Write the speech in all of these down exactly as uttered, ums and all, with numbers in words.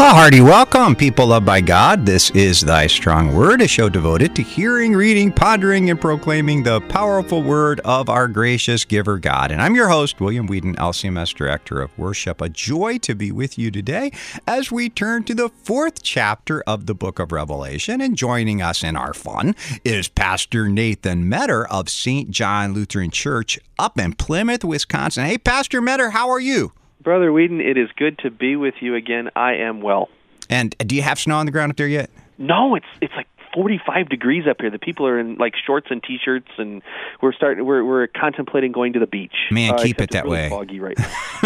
Well, hearty welcome, people loved by God. This is Thy Strong Word, a show devoted to hearing, reading, pondering, and proclaiming the powerful word of our gracious giver, God. And I'm your host, William Whedon, L C M S Director of Worship. A joy to be with you today as we turn to the fourth chapter of the book of Revelation. And joining us in our fun is Pastor Nathan Metter of Saint John Lutheran Church up in Plymouth, Wisconsin. Hey, Pastor Metter, how are you? Brother Whedon, it is good to be with you again. I am well. And do you have snow on the ground up there yet? No, it's it's like forty-five degrees up here. The people are in like shorts and t-shirts, and we're starting. We're we're contemplating going to the beach. Man, uh, keep it that really way. Foggy right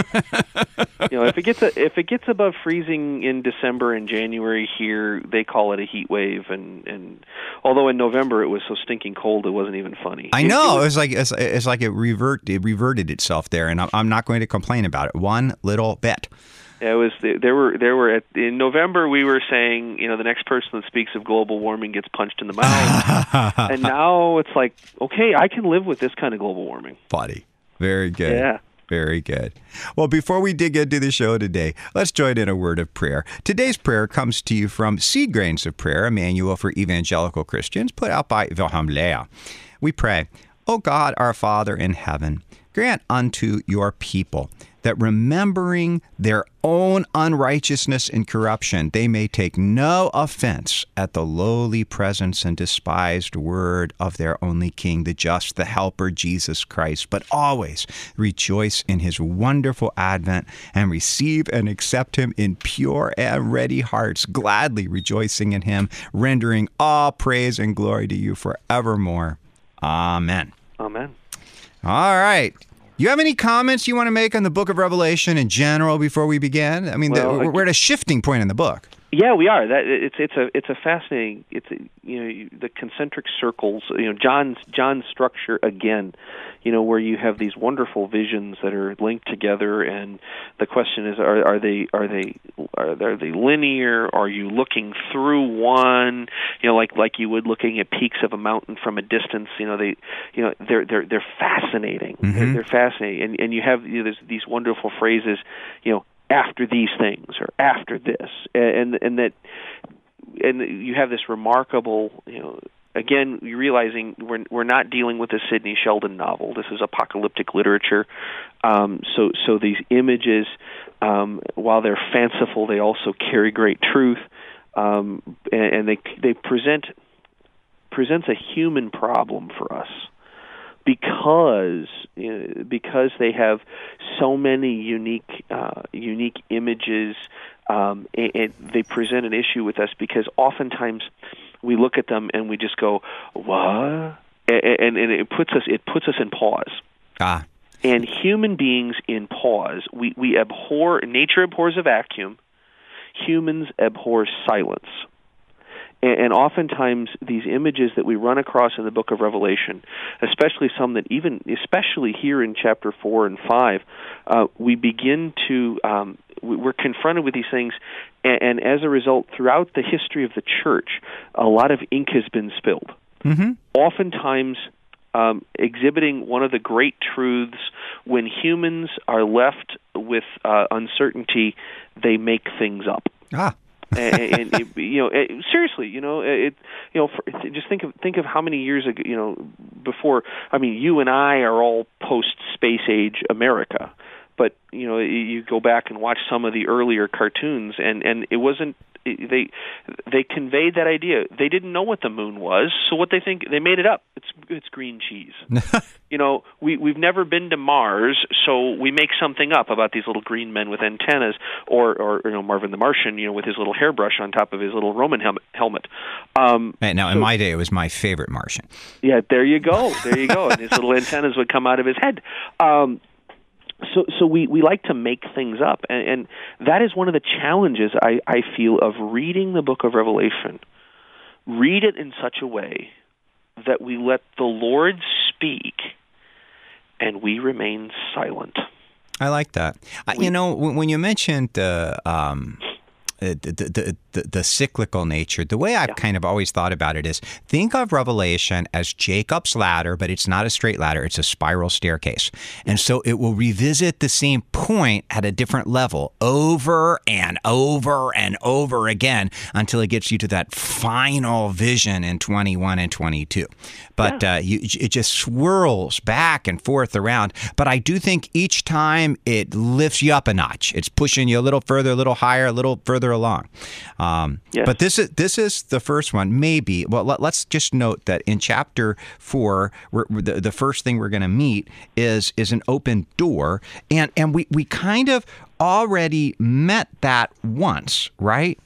now. You know, if it gets a, if it gets above freezing in December and January here, they call it a heat wave. And, and although in November it was so stinking cold, it wasn't even funny. I it, know it was, it was like it's, it's like it revert it reverted itself there, and I'm, I'm not going to complain about it one little bit. It was there were there were at, in November we were saying, you know, the next person that speaks of global warming gets punched in the mouth, and now it's like, okay, I can live with this kind of global warming. Funny, very good. Yeah. Very good. Well, before we dig into the show today, let's join in a word of prayer. Today's prayer comes to you from Seed Grains of Prayer, a manual for evangelical Christians put out by Wilhelm Lehr. We pray, O God, our Father in heaven, grant unto your people that remembering their own unrighteousness and corruption, they may take no offense at the lowly presence and despised word of their only King, the just, the helper, Jesus Christ, but always rejoice in his wonderful advent and receive and accept him in pure and ready hearts, gladly rejoicing in him, rendering all praise and glory to you forevermore. Amen. Amen. All right. You have any comments you want to make on the book of Revelation in general before we begin? I mean, Well, the, we're at a shifting point in the book. Yeah, we are. That it's it's a it's a fascinating. It's a, you know the concentric circles. You know John's John's structure again. You know where you have these wonderful visions that are linked together, and the question is: Are are they are they are they, are they linear? Are you looking through one? You know, like like you would looking at peaks of a mountain from a distance. You know they you know they're they're they're fascinating. Mm-hmm. They're, they're fascinating, and and you have you know, there's these wonderful phrases. You know. After these things, or after this, and and that, and you have this remarkable, you know, again, you're realizing we're we're not dealing with a Sidney Sheldon novel. This is apocalyptic literature. Um, so so these images, um, while they're fanciful, they also carry great truth, um, and, and they they present presents a human problem for us. Because you know, because they have so many unique uh, unique images, um, and, and they present an issue with us. Because oftentimes we look at them and we just go, "What?" And, and it puts us it puts us in pause. Ah. And human beings in pause, we we abhor nature abhors a vacuum. Humans abhor silence. And oftentimes, these images that we run across in the book of Revelation, especially some that even, especially here in chapter four and five, uh, we begin to, um, we're confronted with these things, and, and as a result, throughout the history of the church, a lot of ink has been spilled. Mm-hmm. Oftentimes, um, exhibiting one of the great truths, when humans are left with uh, uncertainty, they make things up. Ah. and, and it, you know, it, seriously, you know, it, you know, for, just think of think of how many years ago, you know, before. I mean, you and I are all post space age America, but you know, you go back and watch some of the earlier cartoons, and and it wasn't. They they conveyed that idea. They didn't know what the moon was, so what they think they made it up. It's it's green cheese. You know, we we've never been to Mars, so we make something up about these little green men with antennas, or or you know Marvin the Martian, you know, with his little hairbrush on top of his little Roman helmet. helmet. Um, hey, now, so, in my day, it was my favorite Martian. Yeah, there you go, there you go, and his little antennas would come out of his head. Um, So, so we, we like to make things up, and, and that is one of the challenges I, I feel of reading the book of Revelation. Read it in such a way that we let the Lord speak, and we remain silent. I like that. We, you know, when, when you mentioned uh, um, the, the, the, the cyclical nature. The way I've yeah. kind of always thought about it is think of Revelation as Jacob's ladder, but it's not a straight ladder. It's a spiral staircase. And so it will revisit the same point at a different level over and over and over again until it gets you to that final vision in twenty-one and twenty-two. But yeah. uh, you, it just swirls back and forth around. But I do think each time it lifts you up a notch. It's pushing you a little further, a little higher, a little further along. Um, yes. But this is this is the first one. Maybe. Well, let, let's just note that in chapter four, we're, the, the first thing we're going to meet is is an open door. And, and we, we kind of already met that once, right?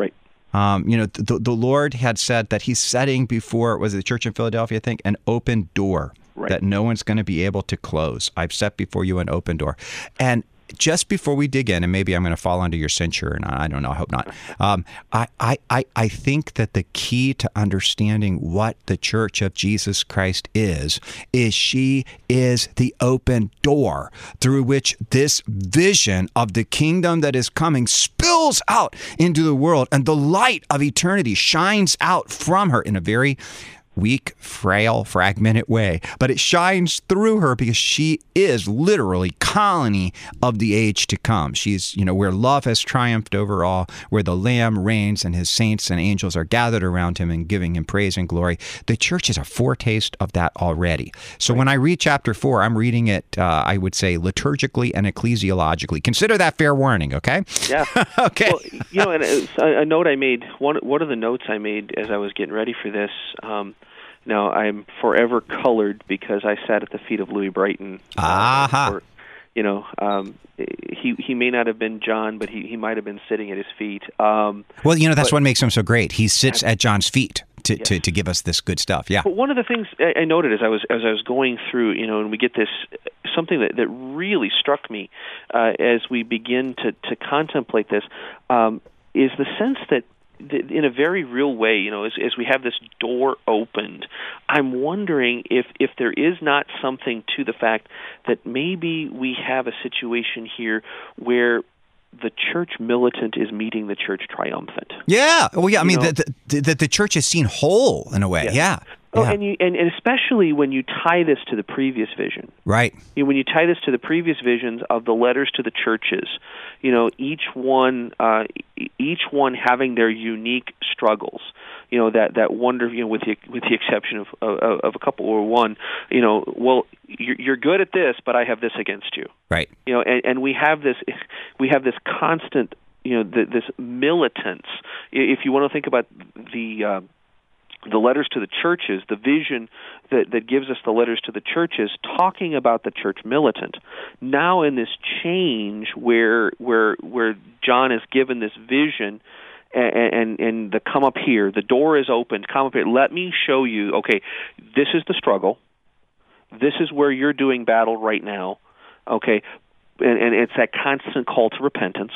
Um, you know, the, the Lord had said that he's setting before, was it the church in Philadelphia, I think, an open door right. that no one's going to be able to close. I've set before you an open door. And just before we dig in, and maybe I'm going to fall under your censure, and I don't know, I hope not. Um, I, I, I, I think that the key to understanding what the Church of Jesus Christ is, is she is the open door through which this vision of the kingdom that is coming spills out into the world, and the light of eternity shines out from her in a very weak, frail, fragmented way. But it shines through her because she is literally colony of the age to come. She's, you know, where love has triumphed over all, where the Lamb reigns and his saints and angels are gathered around him and giving him praise and glory. The church is a foretaste of that already. So when I read chapter four, I'm reading it, uh, I would say, liturgically and ecclesiologically. Consider that fair warning, okay? Yeah. Okay. Well, you know, and a, a note I made, one, one of the notes I made as I was getting ready for this, um, now, I'm forever colored because I sat at the feet of Louis Brighton. Aha. Uh, or, you know, um, he he may not have been John, but he, he might have been sitting at his feet. Um, well, you know, that's but, what makes him so great. He sits at John's feet to, yes. to, to give us this good stuff. Yeah. But one of the things I noted as I was as I was going through, you know, and we get this, something that, that really struck me uh, as we begin to, to contemplate this, um, is the sense that in a very real way, you know, as, as we have this door opened, I'm wondering if, if there is not something to the fact that maybe we have a situation here where the church militant is meeting the church triumphant. Yeah. Well, yeah. I you mean, the, the, the, the church is seen whole in a way. Yes. Yeah. Oh, yeah. and, you, and and especially when you tie this to the previous vision, right? You know, when you tie this to the previous visions of the letters to the churches, you know, each one, uh, each one having their unique struggles. You know, that that wonder, you know, with the with the exception of of, of a couple or one, you know, well, you're, you're good at this, but I have this against you, right? You know, and, and we have this, we have this constant, you know, the, this militance. If you want to think about the uh, the letters to the churches, the vision that, that gives us the letters to the churches, talking about the church militant. Now in this change where where where John is given this vision and, and, and the come up here, the door is opened, come up here, let me show you, okay, this is the struggle. This is where you're doing battle right now, okay, and, and it's that constant call to repentance.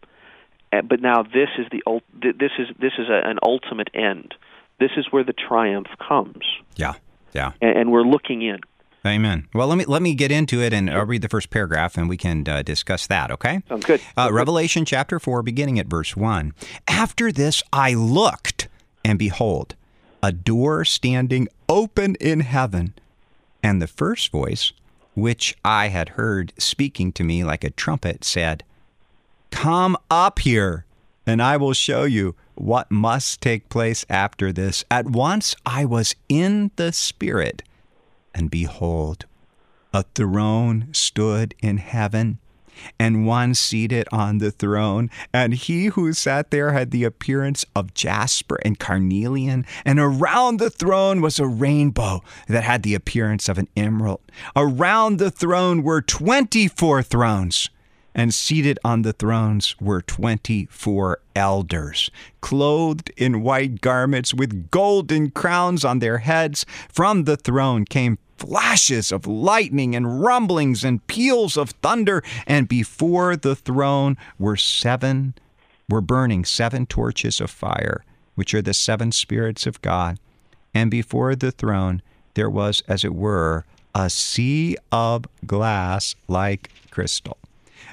But now this is the this is this is a, an ultimate end. This is where the triumph comes. Yeah, yeah. And, and we're looking in. Amen. Well, let me let me get into it, and I'll read the first paragraph, and we can uh, discuss that, okay? Sounds good. Uh, Sounds Revelation good. Chapter four, beginning at verse one. After this I looked, and behold, a door standing open in heaven, and the first voice, which I had heard speaking to me like a trumpet, said, "Come up here, and I will show you what must take place after this." At once I was in the Spirit, and behold, a throne stood in heaven, and one seated on the throne. And he who sat there had the appearance of jasper and carnelian, and around the throne was a rainbow that had the appearance of an emerald. Around the throne were twenty-four thrones, and seated on the thrones were twenty-four elders, clothed in white garments with golden crowns on their heads. From the throne came flashes of lightning and rumblings and peals of thunder, and before the throne were seven, were burning seven torches of fire, which are the seven spirits of God. And before the throne there was, as it were, a sea of glass like crystal.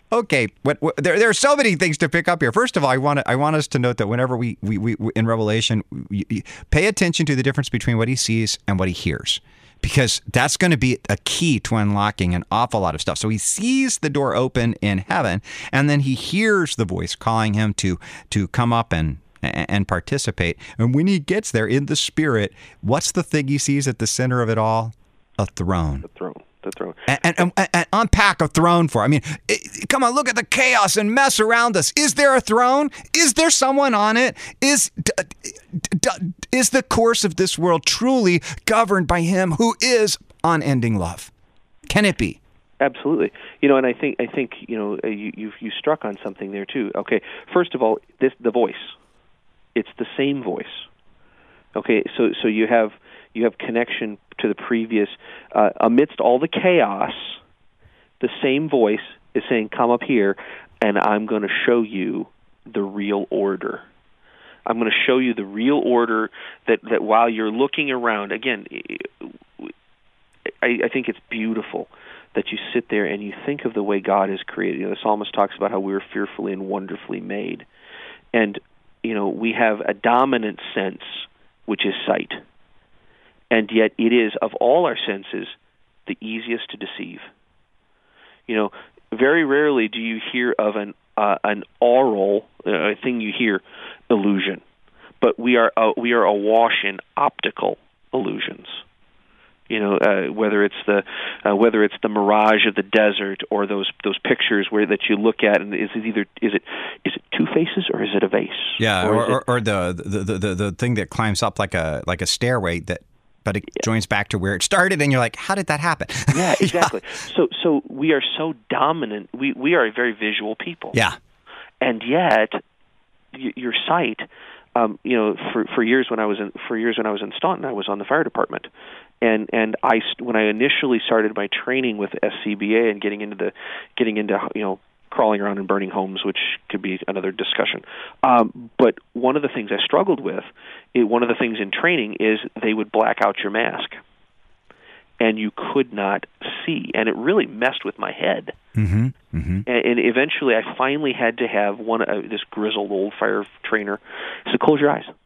Okay, what, what, there, there are so many things to pick up here. First of all, I want to, I want us to note that whenever we, we, we in Revelation, we, we pay attention to the difference between what he sees and what he hears, because that's going to be a key to unlocking an awful lot of stuff. So he sees the door open in heaven, and then he hears the voice calling him to to come up and and participate. And when he gets there in the spirit, what's the thing he sees at the center of it all? A throne. The throne. The throne. And, and, and, and unpack a throne for. I mean, it, come on, look at the chaos and mess around us. Is there a throne? Is there someone on it? Is d- d- is the course of this world truly governed by him who is unending love? Can it be? Absolutely. You know, and I think I think you know you you you struck on something there too. Okay, first of all, this the voice. It's the same voice. Okay, so so you have you have connection to the previous. Uh, amidst all the chaos, the same voice is saying, "Come up here, and I'm going to show you the real order. I'm going to show you the real order that, that while you're looking around." Again, I, I think it's beautiful that you sit there and you think of the way God is created. You know, the psalmist talks about how we were fearfully and wonderfully made. And you know, we have a dominant sense, which is sight. And yet it is, of all our senses, the easiest to deceive. You know, very rarely do you hear of an uh, an aural, uh, a thing you hear, illusion. But we are uh, we are awash in optical illusions. You know, uh, whether it's the uh, whether it's the mirage of the desert or those those pictures where that you look at, and is it either is it is it two faces or is it a vase? Yeah, or, or, or, or the, the, the the thing that climbs up like a like a stairway that, but it yeah. joins back to where it started, and you're like, how did that happen? Yeah, exactly. yeah. So so we are so dominant. We we are a very visual people. Yeah, and yet y- your sight. Um, you know, for for years when I was in for years when I was in Staunton, I was on the fire department, and and I when I initially started my training with S C B A and getting into the getting into you know crawling around and burning homes, which could be another discussion. Um, but one of the things I struggled with, it, one of the things in training is they would black out your mask, and you could not see, and it really messed with my head. Mm-hmm. Mm-hmm. And, and eventually, I finally had to have one uh, this grizzled old fire trainer said, "Close your eyes.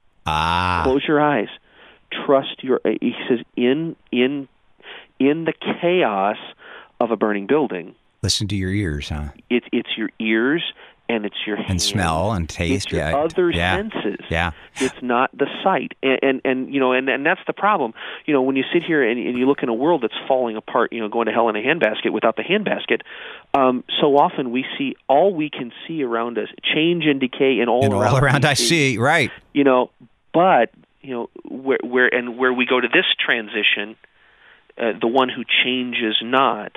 Ah, close your eyes. Trust your." He says, "In in in the chaos of a burning building, listen to your ears, huh? It's it's your ears." And it's your and hands. smell and taste, it's your yeah, other yeah. senses. Yeah, it's not the sight, and, and and you know, and and that's the problem. You know, when you sit here and, and you look in a world that's falling apart, you know, going to hell in a handbasket without the handbasket. Um, so often we see all we can see around us, change and decay, and all and around. all around I see, right? You know, but you know where where and where we go to this transition, uh, the one who changes not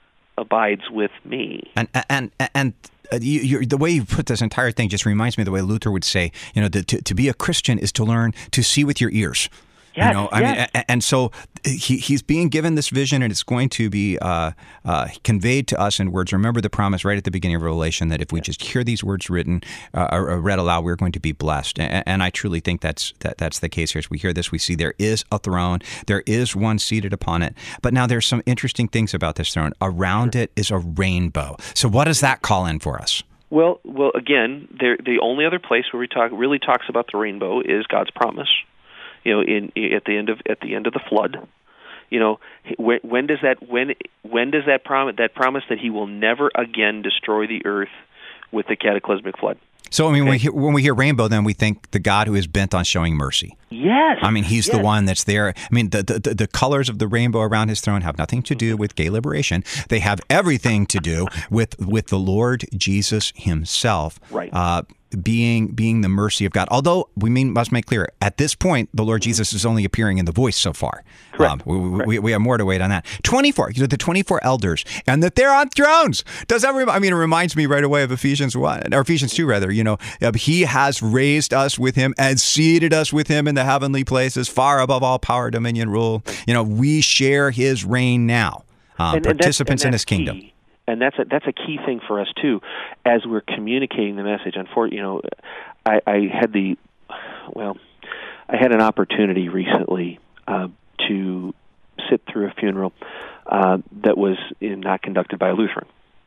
abides with me. And and and. and Uh, you, you're, the way you put this entire thing just reminds me of the way Luther would say, you know, the, to, to be a Christian is to learn to see with your ears. Yes, you know, I yes. mean, and, and so he, he's being given this vision, and it's going to be uh, uh, conveyed to us in words. Remember the promise right at the beginning of Revelation that if we just hear these words written uh, or read aloud, we're going to be blessed. And, and I truly think that's that, that's the case here. As we hear this, we see there is a throne, there is one seated upon it. But now there's some interesting things about this throne. Around it is a rainbow. So what does that call in for us? Well, well, again, there, the only other place where we talk really talks about the rainbow is God's promise. You know, in at the end of at the end of the flood. You know, when, when does that when when does that promise that promise that He will never again destroy the earth with the cataclysmic flood? So, I mean, Okay. when, we hear, when we hear rainbow, then we think the God who is bent on showing mercy. Yes. I mean, He's yes. the one that's there. I mean, the, the the colors of the rainbow around His throne have nothing to do with gay liberation. They have everything to do with with the Lord Jesus Himself. Right. Uh, being being the mercy of God. Although we mean, must make clear, at this point, the Lord Jesus is only appearing in the voice so far. Correct. Um, we, Correct. we, we have more to wait on that. twenty-four, you know, the twenty-four elders, and that they're on thrones. Does that remind, I mean, it reminds me right away of Ephesians one, or Ephesians two, rather. You know, uh, He has raised us with Him and seated us with Him in the heavenly places, far above all power, dominion, rule. You know, we share His reign now, um, and, and participants that's, and in His kingdom. Key. And that's a, that's a key thing for us too, as we're communicating the message. Unfortunately, you know, I, I had the, well, I had an opportunity recently uh, to sit through a funeral uh, that was not conducted by a Lutheran,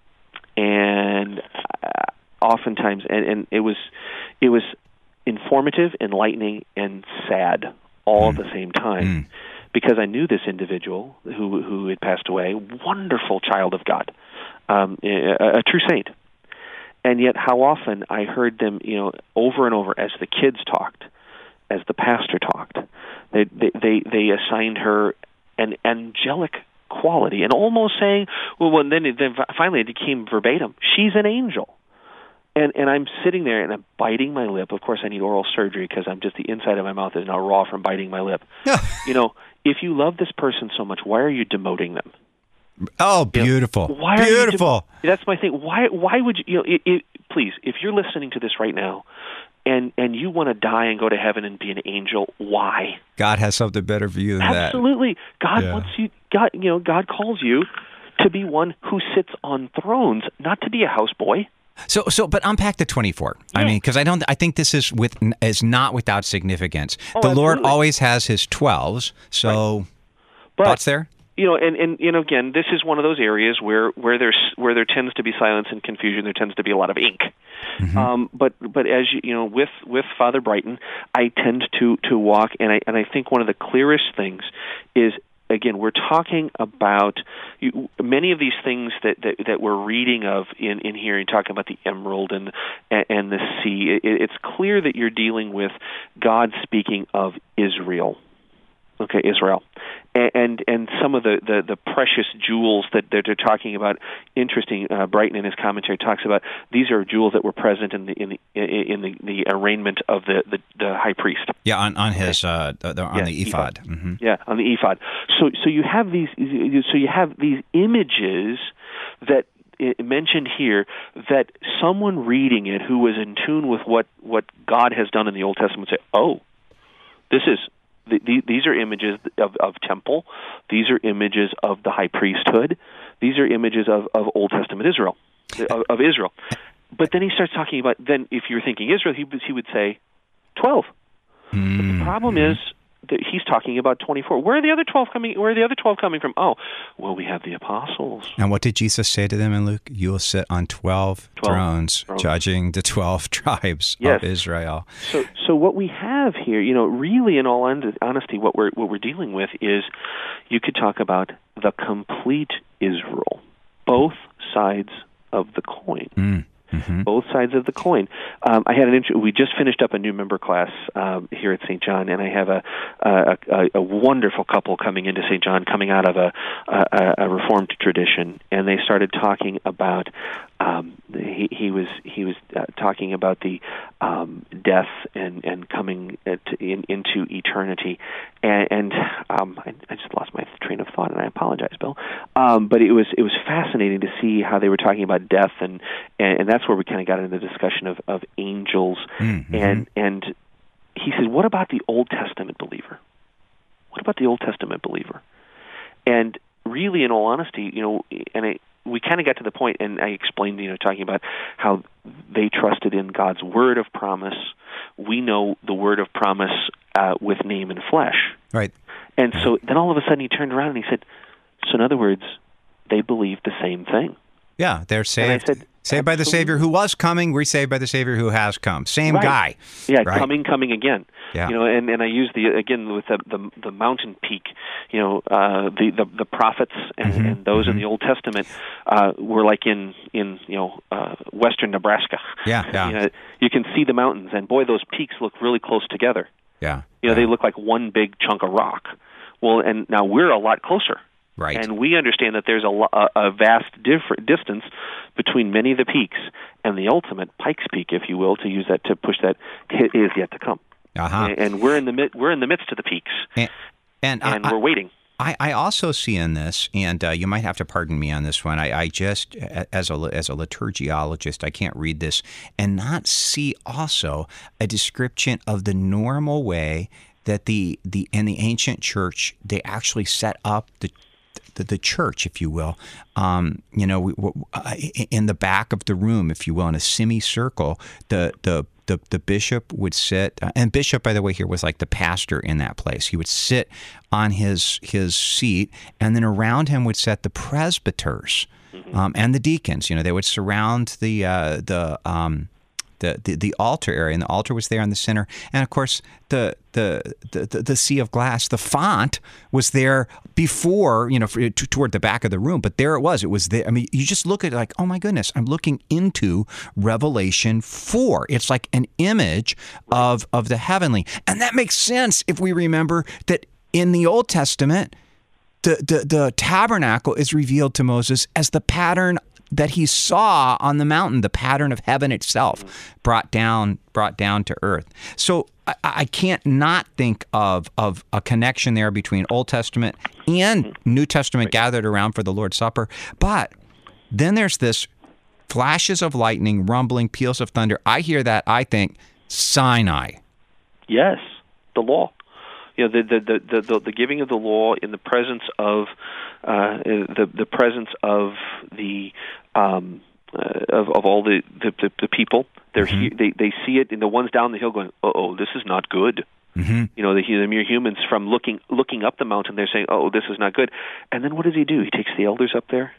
and uh, oftentimes, and, and it was it was informative, enlightening, and sad all mm. at the same time. Mm. Because I knew this individual who who had passed away, wonderful child of God, um, a, a true saint, and yet how often I heard them, you know, over and over as the kids talked, as the pastor talked, they they they, they assigned her an angelic quality, and almost saying, well, well then then finally it became verbatim. She's an angel. And and I'm sitting there and I'm biting my lip. Of course, I need oral surgery because I'm just the inside of my mouth is now raw from biting my lip. You know, if you love this person so much, why are you demoting them? Oh, beautiful! You know, why beautiful. Are you dem- That's my thing. Why why would you? You know, it, it, please, if you're listening to this right now, and and you want to die and go to heaven and be an angel, why? God has something better for you than Absolutely. that. Absolutely, God yeah. wants you. God, you know, God calls you to be one who sits on thrones, not to be a houseboy. So, so, but unpack the twenty-four. Yeah. I mean, because I don't, I think this is with is not without significance. Oh, the absolutely. Lord always has His twelves. So, right. but, thoughts there? You know, and, and you know, again, this is one of those areas where where there's where there tends to be silence and confusion. There tends to be a lot of ink. Mm-hmm. Um, but but as you, you know, with with Father Brighton, I tend to to walk, and I and I think one of the clearest things is. Again, we're talking about you, many of these things that, that, that we're reading of in, in here, and talking about the emerald and and the sea. It, it's clear that you're dealing with God speaking of Israel. Okay, Israel, and and, and some of the, the, the precious jewels that, that they're talking about. Interesting. Uh, Brighton in his commentary talks about these are jewels that were present in the in the in the, the arraignment of the, the, the high priest. Yeah, on on his uh, the, on yeah, the ephod. ephod. Mm-hmm. Yeah, on the ephod. So so you have these so you have these images that. Mentioned here that someone reading it who was in tune with what, what God has done in the Old Testament say, oh, this is. The, these are images of, of temple. These are images of the high priesthood. These are images of, of Old Testament Israel, of, of Israel. But then he starts talking about, then if you're thinking Israel, he, he would say twelve. Mm-hmm. But the problem is that he's talking about twenty-four. Where are the other twelve coming? Where are the other twelve coming from? Oh, well, we have the apostles. And what did Jesus say to them in Luke? You will sit on twelve, twelve thrones, thrones, judging the twelve tribes yes. of Israel. So, so what we have here, you know, really, in all honesty, what we're what we're dealing with is, you could talk about the complete Israel, both sides of the coin. Mm. Mm-hmm. Both sides of the coin. Um, I had an int- we just finished up a new member class um, here at Saint John, and I have a, a, a, a wonderful couple coming into Saint John, coming out of a, a, a Reformed tradition, and they started talking about. Um, he, he was he was uh, talking about the um, death and and coming to, in, into eternity, and, and um, I, I just lost my train of thought, and I apologize, Bill. Um, but it was it was fascinating to see how they were talking about death, and and, and that's where we kind of got into the discussion of, of angels, mm-hmm. and and he said, what about the Old Testament believer? What about the Old Testament believer? And really, in all honesty, you know, and I. We kind of got to the point, and I explained, you know, talking about how they trusted in God's word of promise. We know the word of promise uh, with name and flesh. Right. And so then all of a sudden he turned around and he said, so in other words, they believe the same thing. Yeah, they're saved. Said, saved by the Savior who was coming. We're saved by the Savior who has come. Same right. guy. Yeah, right? coming, coming again. Yeah. You know, and, and I use the again with the the, the mountain peak. You know, uh, the, the the prophets and, mm-hmm. and those mm-hmm. in the Old Testament uh, were like in in you know uh, western Nebraska. Yeah, yeah. You know, you can see the mountains, and boy, those peaks look really close together. Yeah. You know, yeah. they look like one big chunk of rock. Well, and now we're a lot closer. Right. And we understand that there's a, a, a vast different distance between many of the peaks, and the ultimate Pikes Peak, if you will, to use that to push that, is yet to come. Uh-huh. And, and we're in the mid, we're in the midst of the peaks, and, and, and I, we're waiting. I, I also see in this, and uh, you might have to pardon me on this one. I, I just, as a as a liturgiologist, I can't read this and not see also a description of the normal way that the the in the ancient church they actually set up the. The, the church, if you will, um, you know, we, uh, in the back of the room, if you will, in a semicircle, the the the, the bishop would sit, uh, and bishop, by the way, here was like the pastor in that place. He would sit on his his seat, and then around him would sit the presbyters. Mm-hmm. um, and the deacons. You know, they would surround the uh, the, um, the the the altar area, and the altar was there in the center. And of course, the the the, the, the sea of glass, the font was there before, you know, for, to, toward the back of the room. But there it was. It was there. I mean, you just look at it like, oh my goodness, I'm looking into Revelation four. It's like an image of of the heavenly, and that makes sense if we remember that in the Old Testament, the the, the tabernacle is revealed to Moses as the pattern that he saw on the mountain, the pattern of heaven itself brought down brought down to earth. So I, I can't not think of of a connection there between Old Testament and New Testament gathered around for the Lord's Supper. But then there's this flashes of lightning, rumbling, peals of thunder. I hear that, I think, Sinai. Yes, the law. You know, the the, the, the, the giving of the law in the presence of uh, the the presence of the um, uh, of of all the the, the, the people. They're mm-hmm. he, they they see it, and the ones down the hill going, "Uh oh, this is not good." Mm-hmm. You know, the, the mere humans from looking looking up the mountain, they're saying, "Oh, this is not good." And then what does he do? He takes the elders up there,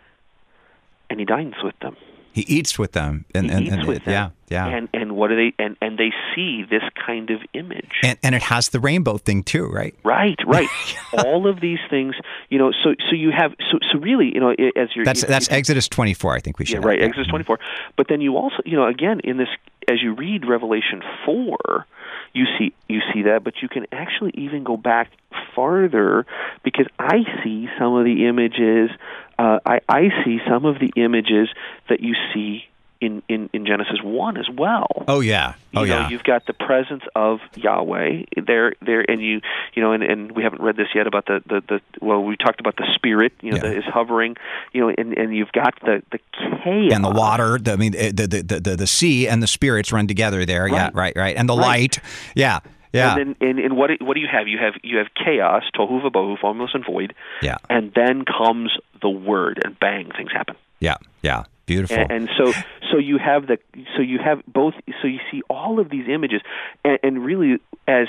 and he dines with them. He eats with them, and, he and, eats and with them. yeah, yeah. And and what do they? And, and they see this kind of image. And and it has the rainbow thing too, right? Right, right. All of these things, you know. So so you have so so really, you know, as you're that's you, that's you, Exodus twenty-four. I think we should. Yeah, right. That. Exodus twenty-four. But then you also, you know, again in this, as you read Revelation four, you see you see that, but you can actually even go back farther, because I see some of the images. Uh, I I see some of the images that you see in, in, in Genesis one as well. Oh yeah, oh you know, yeah. You've got the presence of Yahweh there, there, and you, you know, and, and we haven't read this yet about the, the, the well, we talked about the Spirit, you know, yeah. that is hovering, you know, and, and you've got the, the chaos and the water. The, I mean, the, the the the the sea and the spirits run together there. Right. Yeah, right, right, and the right. light. Yeah. Yeah. And then, and, and what what do you have? You have you have chaos, tohu vabohu, formless and void. Yeah. And then comes the word, and bang, things happen. Yeah. Yeah. Beautiful. And, and so, so you have the, so you have both. So you see all of these images, and, and really, as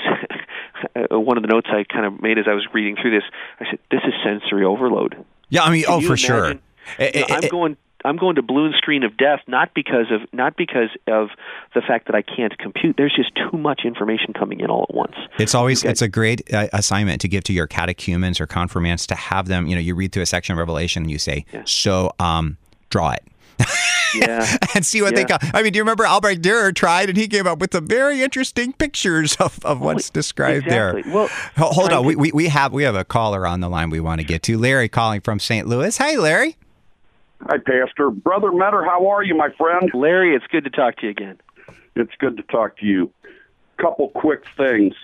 one of the notes I kind of made as I was reading through this, I said, "This is sensory overload." Yeah, I mean, Can oh, for imagine, sure. You know, I'm going. I'm going to balloon screen of death, not because of not because of the fact that I can't compute. There's just too much information coming in all at once. It's always it's a great uh, assignment to give to your catechumens or confirmants, to have them. You know, you read through a section of Revelation and you say, yeah. "So, um, draw it." Yeah. And see what yeah. they come. I mean, do you remember Albrecht Dürer tried, and he came up with some very interesting pictures of, of what's described exactly. there. Well, hold on, to... we, we we have we have a caller on the line we want to get to. Larry calling from Saint Louis. Hey, Larry. Hi, Pastor. Brother Metter, how are you, my friend? Larry, it's good to talk to you again. It's good to talk to you. Couple quick things.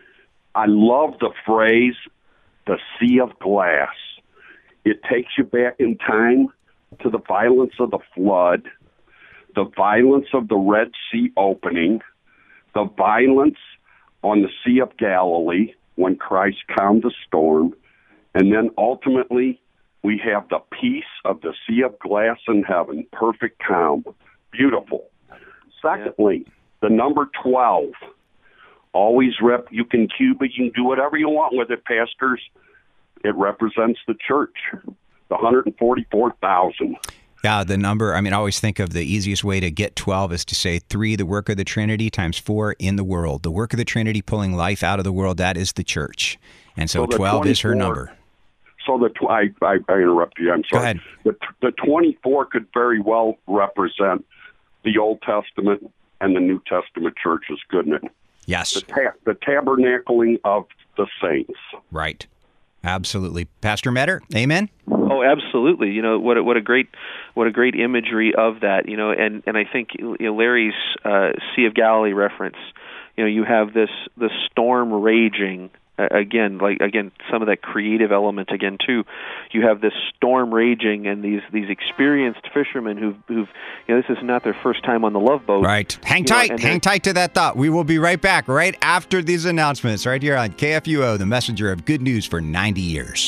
I love the phrase, the sea of glass. It takes you back in time to the violence of the flood, the violence of the Red Sea opening, the violence on the Sea of Galilee when Christ calmed the storm, and then ultimately we have the peace of the sea of glass in heaven, perfect calm, beautiful. Secondly, yeah. the number twelve, always rep, you can cube it, you can do whatever you want with it, pastors. It represents the church, the one hundred forty-four thousand. Yeah, the number, I mean, I always think of the easiest way to get twelve is to say three, the work of the Trinity, times four, in the world. The work of the Trinity pulling life out of the world, that is the church. And so, so twelve is her number. So the tw- I, I, I interrupt you. I'm sorry. Go ahead. The, the twenty-four could very well represent the Old Testament and the New Testament churches, couldn't it? Yes. The, ta- the tabernacling of the saints. Right. Absolutely. Pastor Metter, amen? Oh, absolutely. You know, what a, what a great what a great imagery of that, you know, and, and I think, you know, Larry's uh, Sea of Galilee reference, you know, you have this the storm raging. Uh, again, like again, some of that creative element again too. You have this storm raging, and these these experienced fishermen who've who've you know, this is not their first time on the Love Boat. Right. Hang tight. Know, hang tight to that thought. We will be right back right after these announcements, right here on K F U O, the messenger of good news for ninety years.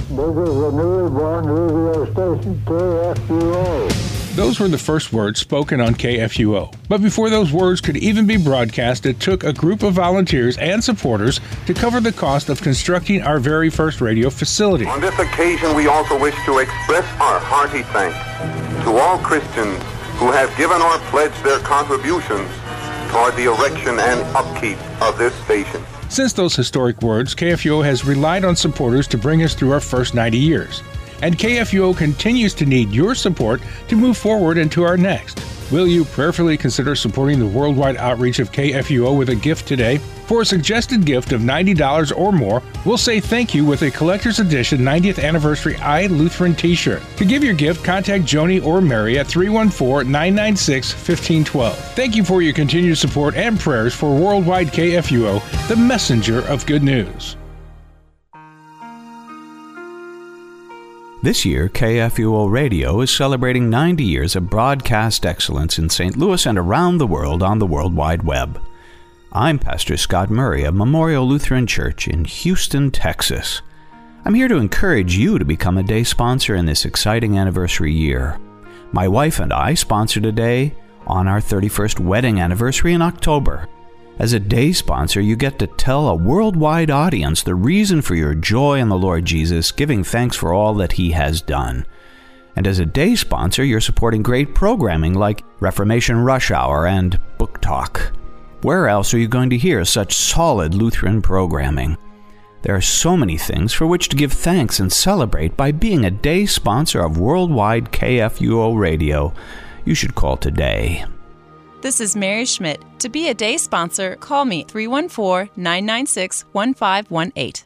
This is the newly born radio station, K F U O. Those were the first words spoken on K F U O. But before those words could even be broadcast, it took a group of volunteers and supporters to cover the cost of constructing our very first radio facility. On this occasion, we also wish to express our hearty thanks to all Christians who have given or pledged their contributions toward the erection and upkeep of this station. Since those historic words, K F U O has relied on supporters to bring us through our first ninety years. And K F U O continues to need your support to move forward into our next. Will you prayerfully consider supporting the worldwide outreach of K F U O with a gift today? For a suggested gift of ninety dollars or more, we'll say thank you with a collector's edition ninetieth Anniversary I Lutheran t-shirt. To give your gift, contact Joni or Mary at three one four, nine nine six, one five one two. Thank you for your continued support and prayers for worldwide K F U O, the messenger of good news. This year, K F U O Radio is celebrating ninety years of broadcast excellence in Saint Louis and around the world on the World Wide Web. I'm Pastor Scott Murray of Memorial Lutheran Church in Houston, Texas. I'm here to encourage you to become a day sponsor in this exciting anniversary year. My wife and I sponsored a day on our thirty-first wedding anniversary in October. As a day sponsor, you get to tell a worldwide audience the reason for your joy in the Lord Jesus, giving thanks for all that He has done. And as a day sponsor, you're supporting great programming like Reformation Rush Hour and Book Talk. Where else are you going to hear such solid Lutheran programming? There are so many things for which to give thanks and celebrate by being a day sponsor of worldwide K F U O Radio. You should call today. This is Mary Schmidt. To be a day sponsor, call me three one four, nine nine six, one five one eight.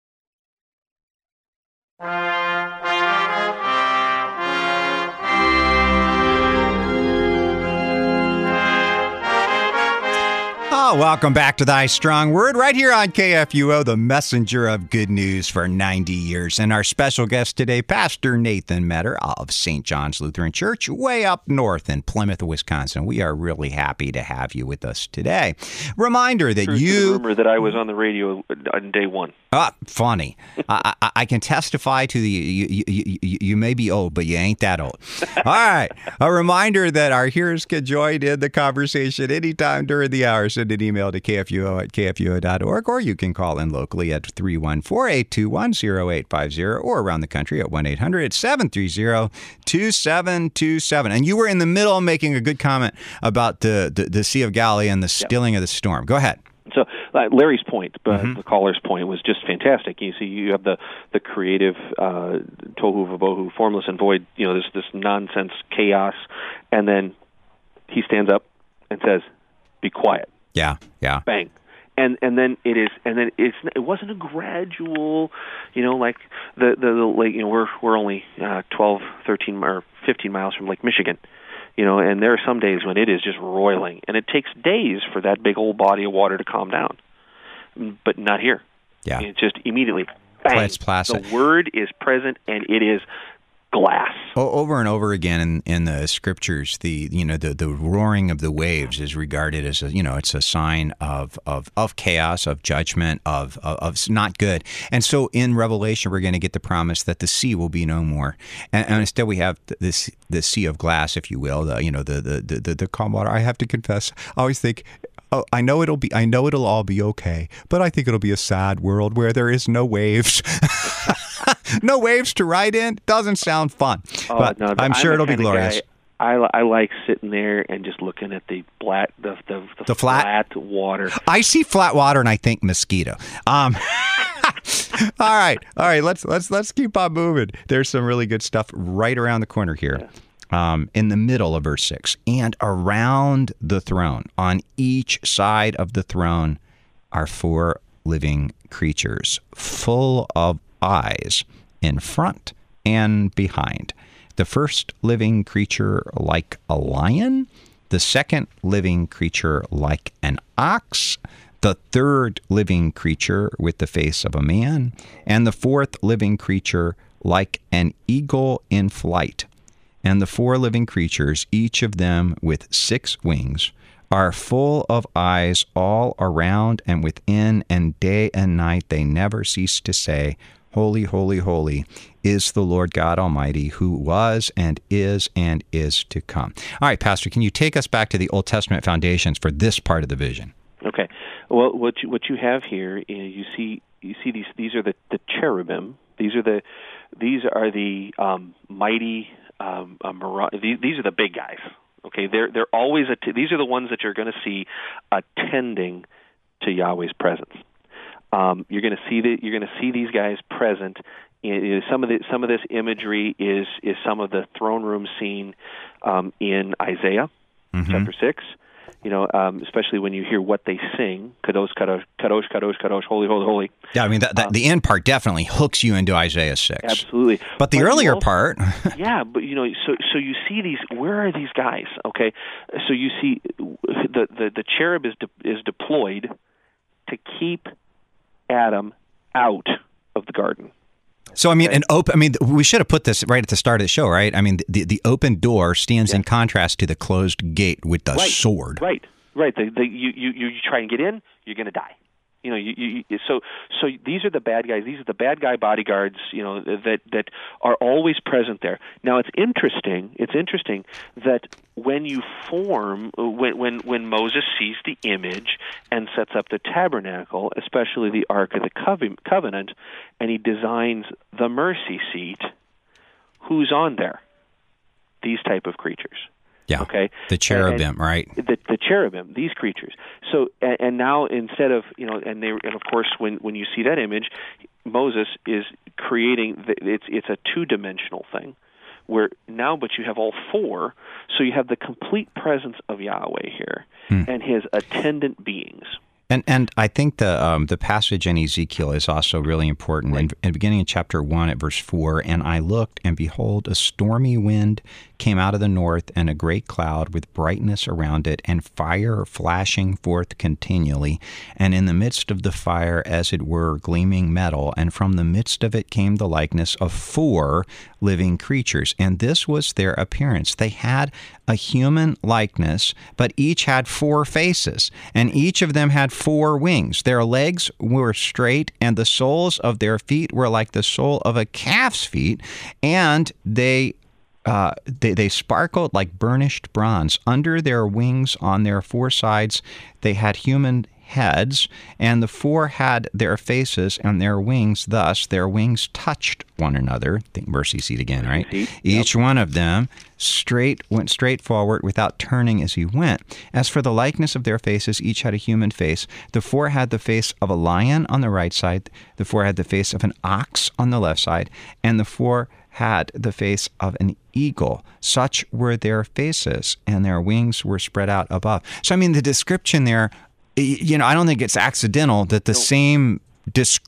Oh, welcome back to Thy Strong Word right here on K F U O, the messenger of good news for ninety years. And our special guest today, Pastor Nathan Metter of Saint John's Lutheran Church, way up north in Plymouth, Wisconsin. We are really happy to have you with us today. Reminder that Truth you... Remember that I was on the radio on day one. Ah, funny. I, I, I can testify to the, you, you, you, you may be old, but you ain't that old. All right. A reminder that our hearers can join in the conversation anytime during the hour. Send an email to K F U O at K F U O dot org, or you can call in locally at three one four, eight two one, zero eight five zero, or around the country at one eight hundred, seven three zero, two seven two seven. And you were in the middle of making a good comment about the, the, the Sea of Galilee and the stilling yep. of the storm. Go ahead. So uh, Larry's point, but Mm-hmm. the caller's point was just fantastic. You see, you have the the creative uh, tohu vabohu, formless and void. You know, this this nonsense chaos, and then he stands up and says, "Be quiet." Yeah, yeah. Bang. And and then it is, and then it's it wasn't a gradual, you know, like the the, the lake. You know, we're we're only uh, twelve, thirteen, or fifteen miles from Lake Michigan. You know, and there are some days when it is just roiling, and it takes days for that big old body of water to calm down. But not here. Yeah. It's just immediately, bang. It's placid. The word is present, and it is glass. O- over and over again in, in the scriptures, the you know the, the roaring of the waves is regarded as a you know it's a sign of of, of chaos, of judgment, of, of of not good. And so in Revelation, we're going to get the promise that the sea will be no more, and, and instead we have this the sea of glass, if you will, the you know the the the, the, the calm water. I have to confess, I always think. Oh, I know it'll be. I know it'll all be okay, but I think it'll be a sad world where there is no waves, no waves to ride in. Doesn't sound fun, oh, but no, I'm sure I'm it'll be glorious. Guy, I, I like sitting there and just looking at the flat, the the, the, the flat? flat water. I see flat water and I think mosquito. Um, all right, all right. Let's let's let's keep on moving. There's some really good stuff right around the corner here. Yeah. Um, in the middle of verse six, and around the throne, on each side of the throne, are four living creatures, full of eyes, in front and behind. The first living creature like a lion, the second living creature like an ox, the third living creature with the face of a man, and the fourth living creature like an eagle in flight. And the four living creatures, each of them with six wings, are full of eyes all around and within, and day and night they never cease to say, holy, holy, holy is the Lord God Almighty, who was and is and is to come. All right, Pastor, can you take us back to the Old Testament foundations for this part of the vision? Okay. Well, what you, what you have here is you see you see these these are the, the cherubim. These are the these are the um, mighty. Um, uh, mara- these, these are the big guys. Okay, they're they're always att- these are the ones that you're going to see attending to Yahweh's presence. Um, you're going to see that you're going to see these guys present. In, some of the some of this imagery is is some of the throne room scene um, in Isaiah mm-hmm. chapter six. You know, um, especially when you hear what they sing, Kadosh, Kadosh, Kadosh, Kadosh, Kadosh, Holy, Holy, Holy. Yeah, I mean, that, that, um, the end part definitely hooks you into Isaiah six. Absolutely. But the but earlier also, part... yeah, but, you know, so so you see these, where are these guys, okay? So you see the, the, the cherub is de- is deployed to keep Adam out of the garden. So, I mean, an open, I mean, we should have put this right at the start of the show, right? I mean, the the open door stands yeah. in contrast to the closed gate with the right. sword. Right, right. The, the, you, you, you try and get in, you're going to die. You know, you, you, so so these are the bad guys. These are the bad guy bodyguards. You know that that are always present there. Now it's interesting. It's interesting that when you form, when when when Moses sees the image and sets up the tabernacle, especially the Ark of the Covenant, and he designs the mercy seat, who's on there? These type of creatures. Yeah. Okay. The cherubim, and, right? The, the cherubim, these creatures. So, and, and now instead of you know, and they, and of course, when, when you see that image, Moses is creating. The, it's it's a two dimensional thing, where now, but you have all four. So you have the complete presence of Yahweh here hmm. and His attendant beings. And and I think the um, the passage in Ezekiel is also really important. Right. In, in beginning in chapter one at verse four, and I looked, and behold, a stormy wind came out of the north, and a great cloud with brightness around it, and fire flashing forth continually. And in the midst of the fire, as it were, gleaming metal, and from the midst of it came the likeness of four living creatures. And this was their appearance. They had a human likeness, but each had four faces, and each of them had four wings. Their legs were straight, and the soles of their feet were like the sole of a calf's feet, and they uh, they, they sparkled like burnished bronze. Under their wings on their four sides, they had human heads, and the four had their faces and their wings. Thus, their wings touched one another. Think mercy seat again, right? Yep. Each one of them straight went straight forward without turning as he went. As for the likeness of their faces, each had a human face. The four had the face of a lion on the right side. The four had the face of an ox on the left side, and the four had the face of an eagle. Such were their faces, and their wings were spread out above. So, I mean, the description there, you know, I don't think it's accidental that the same, disc-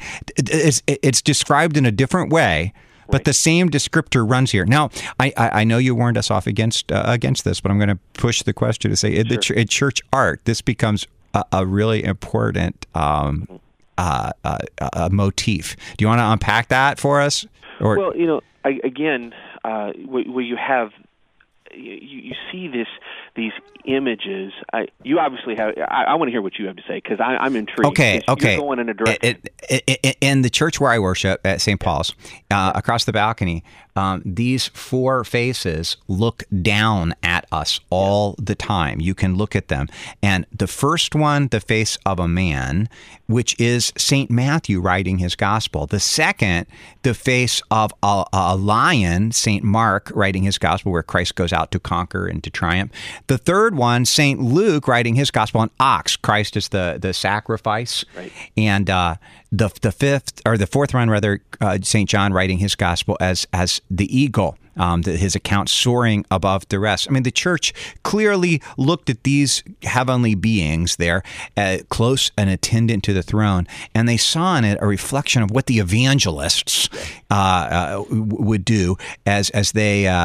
it's, it's described in a different way, but right. the same descriptor runs here. Now, I, I, I know you warned us off against uh, against this, but I'm going to push the question to say, in, the ch- in church art, this becomes a, a really important um, uh, uh, uh, motif. Do you want to unpack that for us? Or, well, you know, I, again, uh, where, where you have, you, you see this, these images. I, you obviously have. I, I want to hear what you have to say because I'm intrigued. Okay, okay. You're going in a direction. It, it, it, in the church where I worship at Saint Paul's, uh, across the balcony, um, these four faces look down at us all the time. You can look at them, and the first one, the face of a man, which is Saint Matthew writing his gospel. The second, the face of a, a lion, Saint Mark writing his gospel, where Christ goes out to conquer and to triumph. The third one, Saint Luke writing his gospel, an ox. Christ is the the sacrifice, right. and uh, the the fifth or the fourth one, rather, uh, Saint John writing his gospel as as the eagle. Um, the, his account soaring above the rest. I mean, the church clearly looked at these heavenly beings there, uh, close and attendant to the throne, and they saw in it a reflection of what the evangelists uh, uh, w- would do as as they uh,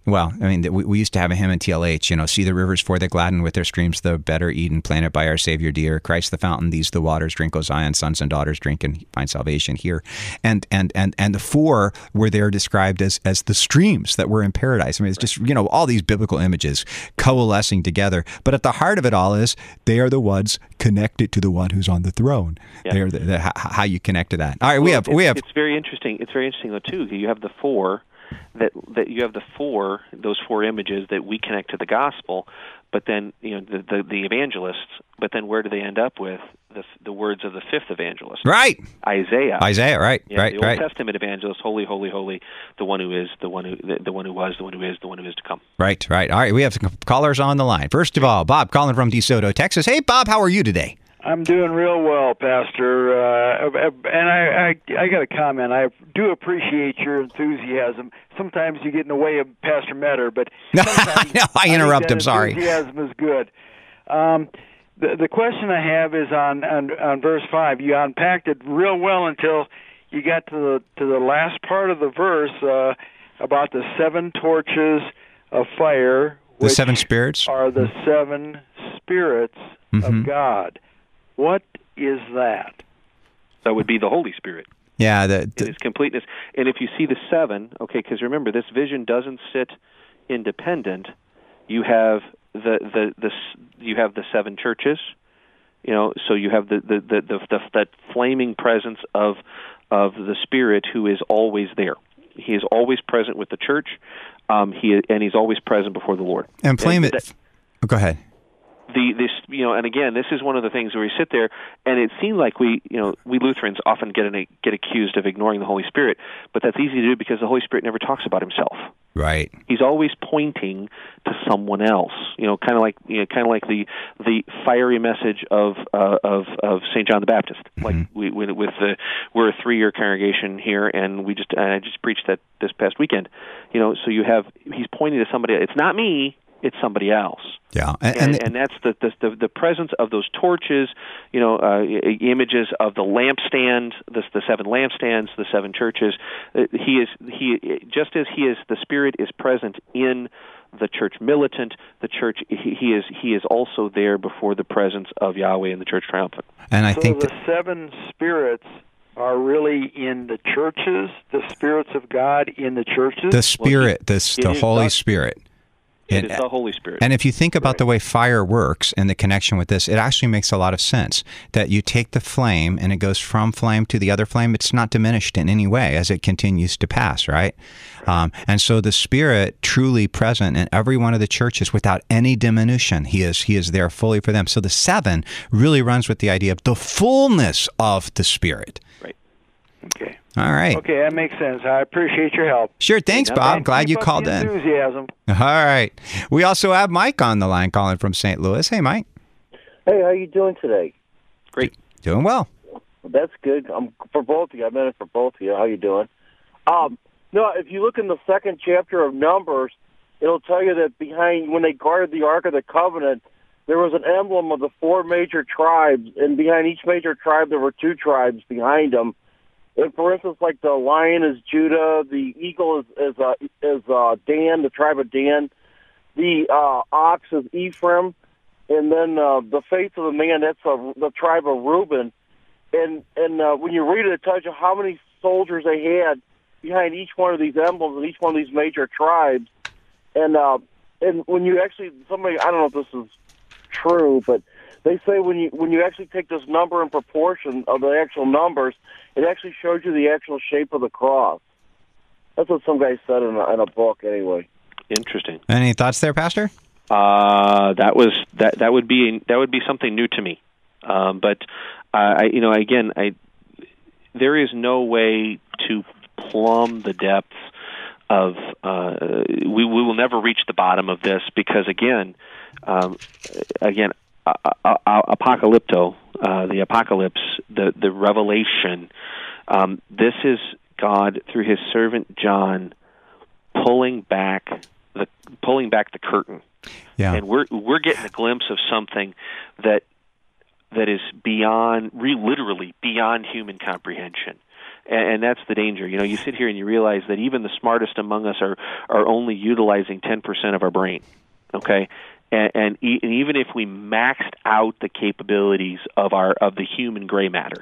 Well, I mean, we, we used to have a hymn in T L H, you know, see the rivers for the gladden with their streams, the better Eden, planted by our Savior dear, Christ the fountain, these the waters, drink, O Zion, sons and daughters, drink and find salvation here. And and and and the four were there described as as the streams that were in paradise. I mean, it's just, you know, all these biblical images coalescing together. But at the heart of it all is they are the ones connected to the one who's on the throne. Yeah. They are the, the, how you connect to that. All right, we well, have we have. It's very interesting. It's very interesting though too. You have the four. That that you have the four, those four images that we connect to the gospel, but then you know the the, the evangelists. But then where do they end up with the the words of the fifth evangelist? Right, Isaiah. Isaiah, right, yeah, right, the Old right. Testament evangelist, holy, holy, holy, the one who is, the one who, the, the one who was, the one who is, the one who is to come. Right, right. All right, we have some callers on the line. First of all, Bob calling from DeSoto, Texas. Hey, Bob, how are you today? I'm doing real well, Pastor, uh, and I, I I got a comment. I do appreciate your enthusiasm. Sometimes you get in the way of Pastor Metter, but sometimes no, I interrupt I him. Sorry. Enthusiasm is good. Um, the the question I have is on, on on verse five. You unpacked it real well until you got to the to the last part of the verse uh, about the seven torches of fire. The seven spirits are the seven spirits mm-hmm. of God. What is that? That would be the Holy Spirit. Yeah, the, the in its completeness. And if you see the seven, okay, because remember, this vision doesn't sit independent. You have the the the you have the seven churches. You know, so you have the the the, the, the that flaming presence of of the Spirit who is always there. He is always present with the church. Um, he and he's always present before the Lord. And flame and it. That, oh, go ahead. The this you know, and again, this is one of the things where we sit there, and it seems like we you know we Lutherans often get in a, get accused of ignoring the Holy Spirit, but that's easy to do because the Holy Spirit never talks about himself. Right. He's always pointing to someone else. You know, kind of like you know, kind of like the the fiery message of uh, of of Saint John the Baptist. Mm-hmm. Like we with, with the we're a three year congregation here, and we just I just preached that this past weekend. You know, so you have he's pointing to somebody. It's not me. It's somebody else. Yeah, and and, and that's the, the the presence of those torches, you know, uh, images of the lampstand, the the seven lampstands, the seven churches. Uh, he is he just as he is the Spirit is present in the church militant, the church he, he is he is also there before the presence of Yahweh and the church triumphant. And I so think the that seven spirits are really in the churches, the spirits of God in the churches. The Spirit, well, this the Holy not, Spirit. It and, is the Holy Spirit. And if you think about right. the way fire works and the connection with this, it actually makes a lot of sense. That you take the flame and it goes from flame to the other flame. It's not diminished in any way as it continues to pass, right? right. Um, and so the Spirit truly present in every one of the churches without any diminution. He is he is there fully for them. So the seven really runs with the idea of the fullness of the Spirit. Right. Okay. All right. Okay, that makes sense. I appreciate your help. Sure. Thanks, Bob. Glad you called in. Enthusiasm. All right. We also have Mike on the line calling from Saint Louis. Hey, Mike. Hey, how you doing today? Great. Doing well. That's good. I'm for both of you. I meant it for both of you. How you doing? Um, no, if you look in the second chapter of Numbers, it'll tell you that behind when they guarded the Ark of the Covenant, there was an emblem of the four major tribes, and behind each major tribe there were two tribes behind them. And for instance, like the lion is Judah, the eagle is is, uh, is uh, Dan, the tribe of Dan, the uh, ox is Ephraim, and then uh, the face of the man, that's uh, the tribe of Reuben. And and uh, when you read it, it tells you how many soldiers they had behind each one of these emblems and each one of these major tribes. And uh, and when you actually, somebody, I don't know if this is true, but they say when you when you actually take this number in proportion of the actual numbers, it actually shows you the actual shape of the cross. That's what some guy said in a, in a book, anyway. Interesting. Any thoughts there, Pastor? Uh, that was that. That would be that would be something new to me. Um, but uh, I, you know, again, I there is no way to plumb the depths of. Uh, we we will never reach the bottom of this because again, um, again. Uh, uh, apocalypto, uh, the apocalypse, the the revelation. Um, this is God through His servant John pulling back the pulling back the curtain, yeah. and we're we're getting a glimpse of something that that is beyond, re- literally beyond human comprehension. and, and that's the danger. You know, you sit here and you realize that even the smartest among us are are only utilizing ten percent of our brain. Okay. And, and, e- and even if we maxed out the capabilities of our of the human gray matter,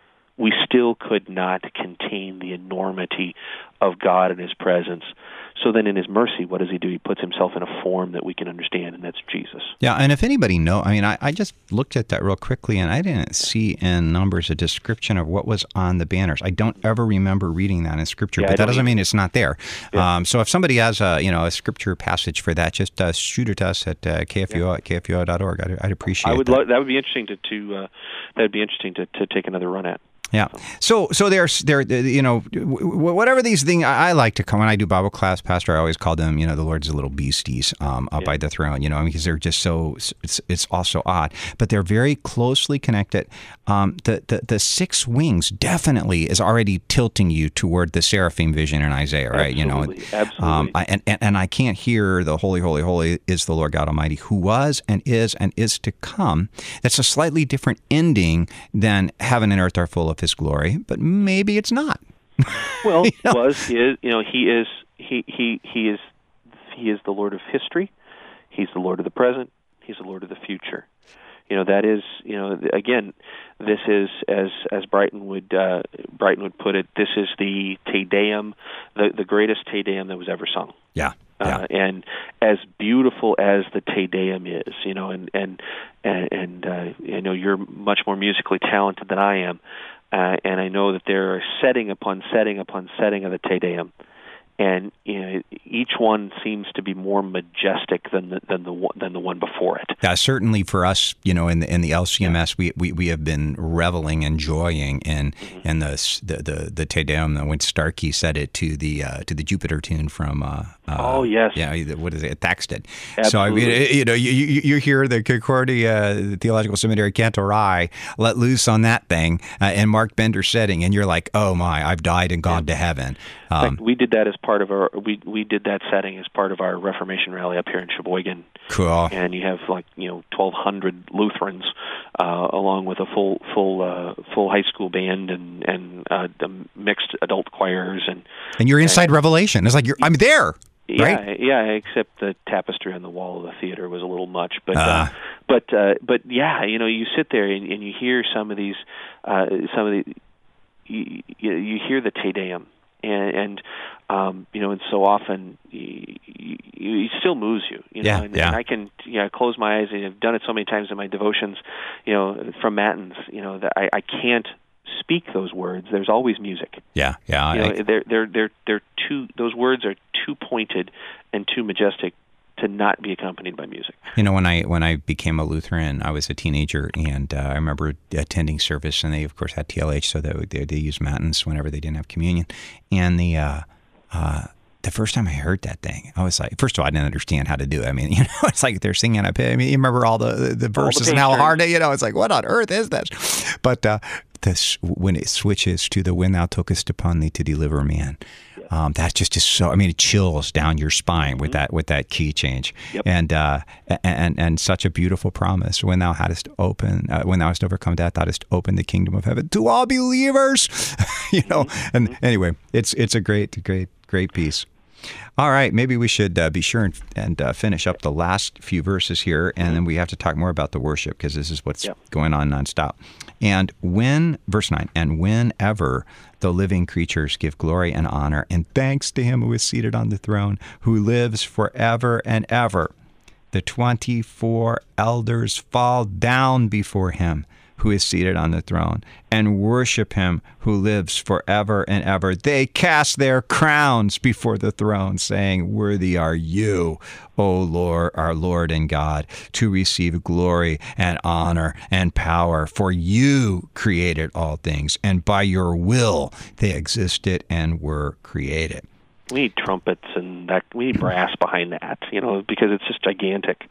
we still could not contain the enormity of God and His presence. So then in His mercy, what does He do? He puts Himself in a form that we can understand, and that's Jesus. Yeah, and if anybody know, I mean, I, I just looked at that real quickly, and I didn't see in Numbers a description of what was on the banners. I don't ever remember reading that in Scripture, yeah, but that doesn't either. mean it's not there. Yeah. Um, so if somebody has a, you know, a Scripture passage for that, just uh, shoot at us at uh, K F U O yeah. at K F U O dot org. I'd, I'd appreciate I would that. Lo- that would be interesting to, to uh, that would be interesting to, to take another run at. Yeah. So, so there's, there, you know, whatever these things, I like to come when I do Bible class, Pastor, I always call them, you know, the Lord's little beasties um, up yeah. by the throne, you know, because they're just so, it's it's also odd, but they're very closely connected. Um, the, the, the six wings definitely is already tilting you toward the seraphim vision in Isaiah, right? Absolutely. You know, Absolutely. Um, I, and, and, and I can't hear the holy, holy, holy is the Lord God Almighty, who was and is and is to come. That's a slightly different ending than heaven and earth are full of His glory, but maybe it's not. Well, you know? was is you know he is he he he is he is the Lord of history. He's the Lord of the present. He's the Lord of the future. You know that is you know again, this is as as Brighton would uh, Brighton would put it. This is the Te Deum, the the greatest Te Deum that was ever sung. Yeah. Yeah. Uh, and as beautiful as the Te Deum is, you know, and and and, and uh, I know you're much more musically talented than I am, uh, and I know that there are setting upon setting upon setting of the Te Deum, and you know, each one seems to be more majestic than the than the than the one before it. Yeah, certainly for us, you know, in the in the L C M S, we, we, we have been reveling, enjoying in mm-hmm. in the the the, the Te Deum. When Starkey said it to the uh, to the Jupiter tune from uh, uh, oh yes, yeah, you know, what is it, Thaxted. Absolutely. So I mean, you know, you you, you hear the Concordia Theological Seminary Canto Rai let loose on that thing uh, in Mark Bender setting, and you're like, oh my, I've died and gone yeah. to heaven. Um, in fact, we did that as part of our we we did that setting as part of our Reformation rally up here in Sheboygan. Cool. And you have like you know twelve hundred Lutherans, uh, along with a full full uh, full high school band and and uh, the mixed adult choirs and and you're inside and, Revelation. It's like you're I'm there. Yeah, right? yeah. Except the tapestry on the wall of the theater was a little much, but uh. uh, but uh, but yeah, you know, you sit there and, and you hear some of these uh, some of the you, you hear the Te Deum. And, and um, you know, and so often you, you, it still moves you. You know, yeah, and, yeah. and I can, you know, close my eyes, and I've done it so many times in my devotions. You know, from matins. You know, that I, I can't speak those words. There's always music. Yeah, yeah. You know, I, they're they're they're they're too. Those words are too pointed and too majestic to not be accompanied by music. You know, when I when I became a Lutheran, I was a teenager, and uh, I remember attending service, and they of course had T L H, so they they, they used matins whenever they didn't have communion. And the uh, uh, the first time I heard that thing, I was like, first of all, I didn't understand how to do it. I mean, you know, it's like they're singing. I mean, you remember all the the, the verses and how hard, you know, it's like, what on earth is this? But uh, this when it switches to the "When Thou tookest upon thee to deliver man." Um, that just is so. I mean, it chills down your spine with mm-hmm. that with that key change, yep. and uh, and and such a beautiful promise. When thou hadst open, uh, when thou hast overcome death, thou hadst opened the kingdom of heaven to all believers. you know. Mm-hmm. And anyway, it's it's a great, great, great piece. All right, maybe we should uh, be sure and, and uh, finish up the last few verses here, and mm-hmm. then we have to talk more about the worship because this is what's yep. going on nonstop. And when, verse nine, and whenever the living creatures give glory and honor and thanks to Him who is seated on the throne, who lives forever and ever, the twenty-four elders fall down before Him who is seated on the throne, and worship Him who lives forever and ever. They cast their crowns before the throne, saying, worthy are you, O Lord, our Lord and God, to receive glory and honor and power. For you created all things, and by your will they existed and were created. We need trumpets and that. We need brass behind that, you know, because it's just gigantic.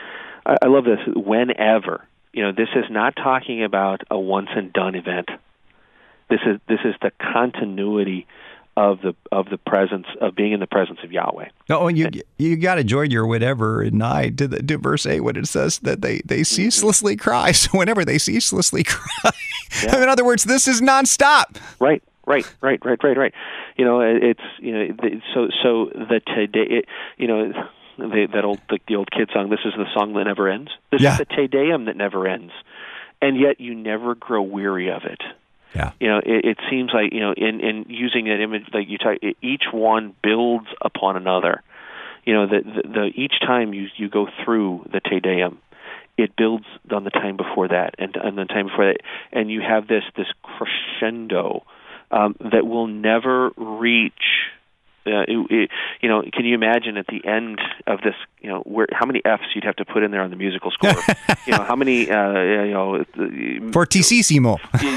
I, I love this. Whenever. You know, this is not talking about a once and done event. This is this is the continuity of the of the presence of being in the presence of Yahweh. Oh, and you and, you got to join your whatever in nine to the to verse eight when it says that they they ceaselessly mm-hmm. cry. So whenever they ceaselessly cry, yeah. in other words, this is nonstop. Right. Right, right, right, right, right. You know, it's you know, the, so so the today, it, you know, the, that old the, the old kid song. This is the song that never ends. This Yeah. is the Te Deum that never ends, and yet you never grow weary of it. Yeah. You know, it, it seems like you know, in in using that image, like you talk, each one builds upon another. You know, the, the, the each time you you go through the Te Deum, it builds on the time before that, and and the time before that, and you have this this crescendo um, that will never reach. Uh, it, it, you know, can you imagine at the end of this? You know, where how many F's you'd have to put in there on the musical score? you know, how many? Uh, you know, fortissimo. You,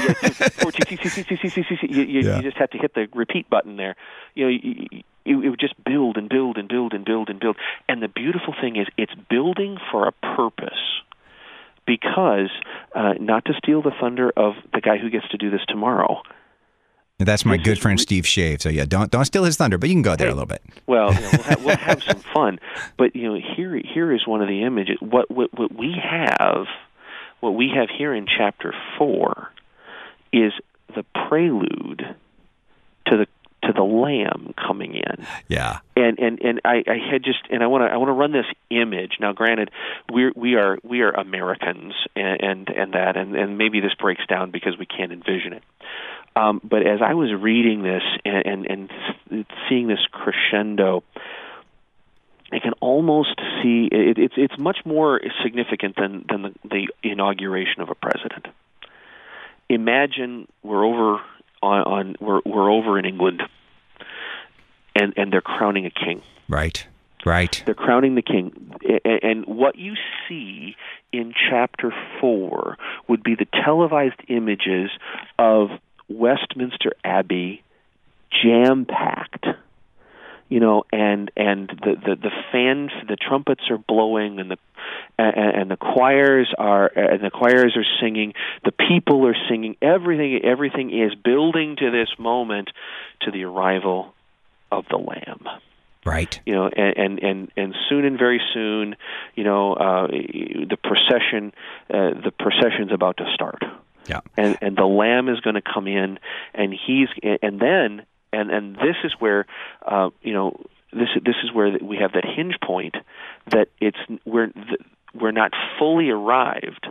you, you, you just have to hit the repeat button there. You know, you, you, it would just build and build and build and build and build. And the beautiful thing is, it's building for a purpose. Because, uh, not to steal the thunder of the guy who gets to do this tomorrow. That's my good friend Steve Shave. So yeah, don't don't steal his thunder, but you can go there hey, a little bit. Well, you know, we'll, have, we'll have some fun, but you know, here here is one of the images. What what what we have, what we have here in chapter four, is the prelude to the to the Lamb coming in. Yeah. And and and I, I had just and I want to I want to run this image. Now, granted, we we are we are Americans, and and, and that and, and maybe this breaks down because we can't envision it. Um, but as I was reading this and, and, and seeing this crescendo, I can almost see it, it's it's much more significant than than the, the inauguration of a president. Imagine we're over on, on we're we're over in England, and and they're crowning a king. Right. Right. They're crowning the king. And what you see in chapter four would be the televised images of Westminster Abbey, jam-packed, you know, and and the the the fan, the trumpets are blowing, and the and, and the choirs are and the choirs are singing, the people are singing. Everything everything is building to this moment, to the arrival of the Lamb. Right. You know, and, and, and, and soon and very soon, you know, uh, the procession uh, the procession's about to start. Yeah. And and the Lamb is going to come in, and he's and then and, and this is where uh, you know this this is where we have that hinge point that it's we're we're not fully arrived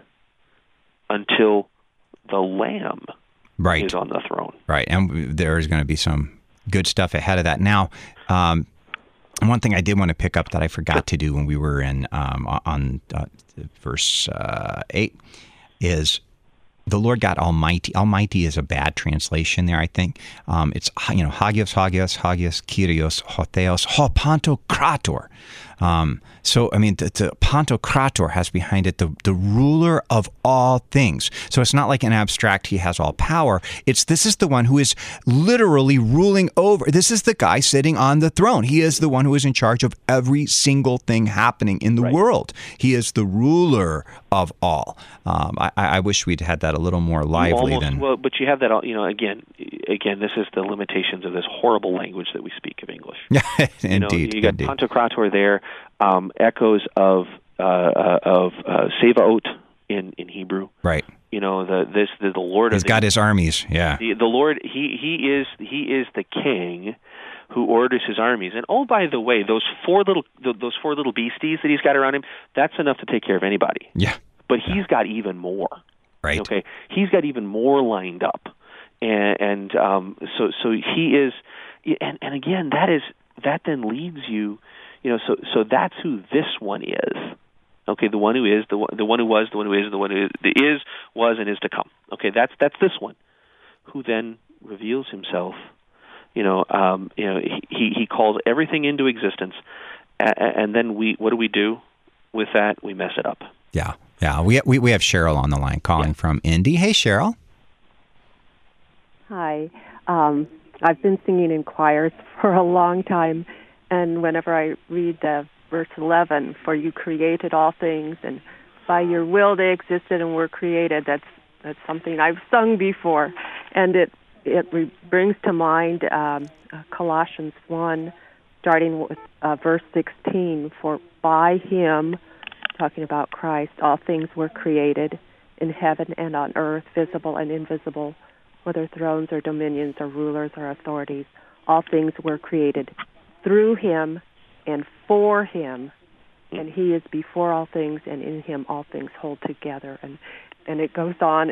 until the Lamb right. is on the throne. Right, and there is going to be some good stuff ahead of that. Now, um, one thing I did want to pick up that I forgot to do when we were in um, on uh, verse uh, eight is the Lord God Almighty. Almighty is a bad translation there, I think. Um, it's, you know, Hagios, Hagios, Hagios, Kyrios, Hotheos, Ho Pantocrator. Um, so, I mean, the, the Pantocrator has behind it the, the ruler of all things. So it's not like an abstract, he has all power. It's this is the one who is literally ruling over. This is the guy sitting on the throne. He is the one who is in charge of every single thing happening in the right. world. He is the ruler of all. Um, I, I wish we'd had that a little more lively Almost, than... Well, but you have that, you know, again, again, this is the limitations of this horrible language that we speak of English. indeed, you know, you got indeed. Pantocrator there, um, echoes of uh, uh, of uh, Sevaot in, in Hebrew. Right. You know, the this the, the Lord. He's of the, got his armies. Yeah. The, the Lord. He he is he is the king who orders his armies. And oh, by the way, those four little those four little beasties that he's got around him, that's enough to take care of anybody. Yeah. But he's got even more. Right. Okay. He's got even more lined up, and, and um, so so he is, and and again that is that then leads you, you know, so so that's who this one is. Okay, the one who is, the one, the one who was, the one who is, the one who is, the is, was, and is to come. Okay, that's that's this one, who then reveals himself. You know, um, you know, he he calls everything into existence, and then we, what do we do with that? We mess it up. Yeah, yeah. We we we have Cheryl on the line calling yeah. from Indy. Hey, Cheryl. Hi. Um, I've been singing in choirs for a long time, and whenever I read the verse eleven, for you created all things, and by your will they existed and were created. That's that's something I've sung before, and it it re- brings to mind um, uh, Colossians one, starting with uh, verse sixteen. For by him, talking about Christ, all things were created in heaven and on earth, visible and invisible, whether thrones or dominions or rulers or authorities. All things were created through him and for him, and he is before all things, and in him all things hold together. And and it goes on.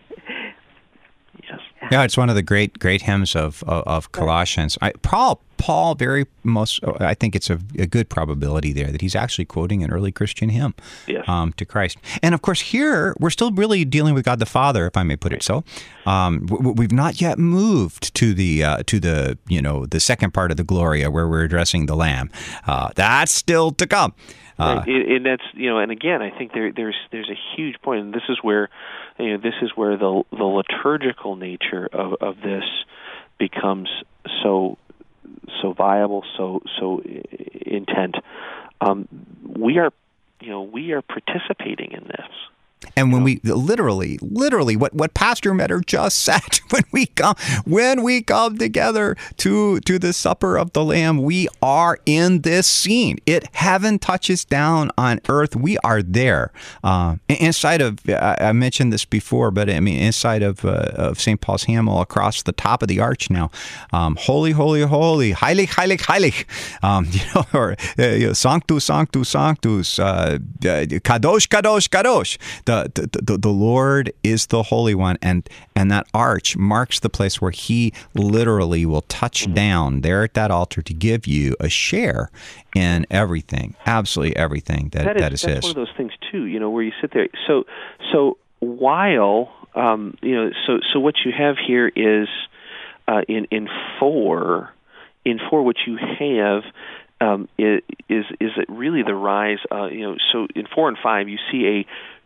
Yes. Yeah, it's one of the great great hymns of of, of Colossians. I, Paul Paul very most I think it's a, a good probability there that he's actually quoting an early Christian hymn yes. um, to Christ. And of course, here we're still really dealing with God the Father, if I may put it so. Um, we've not yet moved to the uh, to the you know the second part of the Gloria where we're addressing the Lamb. Uh, that's still to come. Uh, and, and that's you know, and again, I think there, there's there's a huge point, and this is where you know this is where the the liturgical nature of, of this becomes so so viable, so so intent. Um, we are you know we are participating in this. And when we literally, literally, what, what Pastor Metter just said, when we come, when we come together to to the supper of the Lamb, we are in this scene. It heaven touches down on earth. We are there. Uh, inside of, I mentioned this before, but I mean, inside of uh, of Saint Paul's Hamel, across the top of the arch now, um, holy, holy, holy, heilig, heilig, heilig, um, you know, or uh, you know, sanctus, sanctus, sanctus, uh, kadosh, kadosh, kadosh. The, the, the Lord is the Holy One, and, and that arch marks the place where he literally will touch mm-hmm. down there at that altar to give you a share in everything, absolutely everything that, that is, that is that's his. One of those things, too, you know, where you sit there. So, so while, um, you know, so, so what you have here is uh, in, in four, in four, what you have um, is, is, is it really the rise, uh, you know, so in four and five, you see a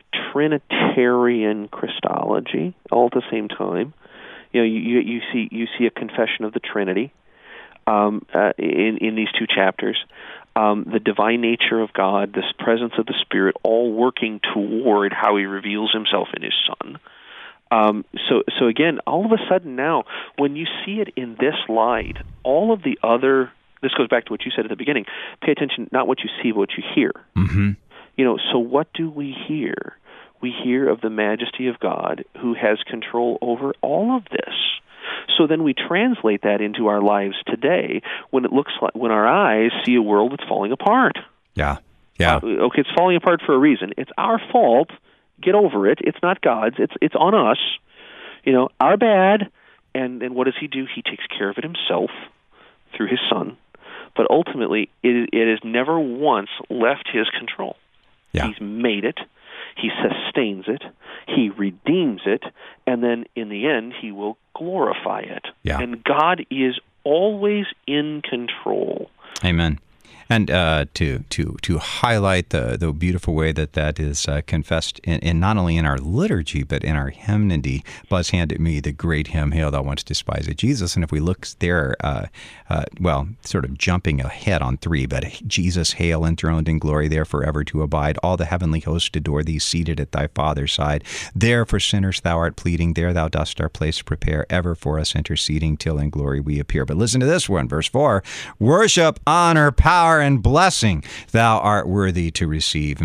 Trinitarian Christology all at the same time. You know, you, you see you see a confession of the Trinity um, uh, in in these two chapters. Um, the divine nature of God, this presence of the Spirit, all working toward how He reveals Himself in His Son. Um, so, so again, all of a sudden now, when you see it in this light, all of the other this goes back to what you said at the beginning. Pay attention, not what you see, but what you hear. Mm-hmm. You know, so what do we hear? We hear of the majesty of God who has control over all of this. So then we translate that into our lives today when it looks like when our eyes see a world that's falling apart. Yeah. Yeah. Uh, okay, it's falling apart for a reason. It's our fault. Get over it. It's not God's. It's it's on us. You know, our bad. And then what does He do? He takes care of it Himself through His Son. But ultimately, it it has never once left His control. Yeah. He's made it. He sustains it. He redeems it. And then in the end, He will glorify it. Yeah. And God is always in control. Amen. And uh, to to to highlight the the beautiful way that that is uh, confessed in, in not only in our liturgy but in our hymnody, Buzz handed me the great hymn "Hail Thou Once Despised Jesus," and if we look there, uh, uh, well, sort of jumping ahead on three, but Jesus, hail, enthroned in glory, there forever to abide. All the heavenly host adore Thee, seated at Thy Father's side. There for sinners Thou art pleading. There Thou dost our place prepare, ever for us interceding, till in glory we appear. But listen to this one, verse four: worship, honor, power, and blessing Thou art worthy to receive.